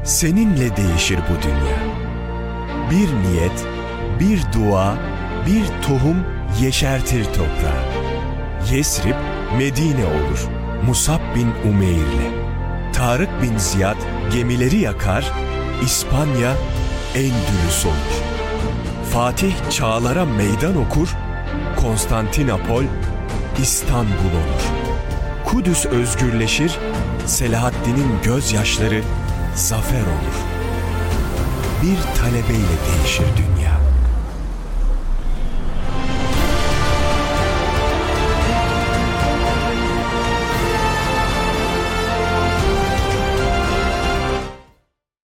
Seninle değişir bu dünya. Bir niyet, bir dua, bir tohum yeşertir toprağı. Yesrib, Medine olur Musab bin Umeyr'le. Tarık bin Ziyad gemileri yakar, İspanya Endülüs olur. Fatih çağlara meydan okur, Konstantinopol İstanbul olur. Kudüs özgürleşir, Selahaddin'in gözyaşları zafer olur. Bir talebeyle değişir dünya.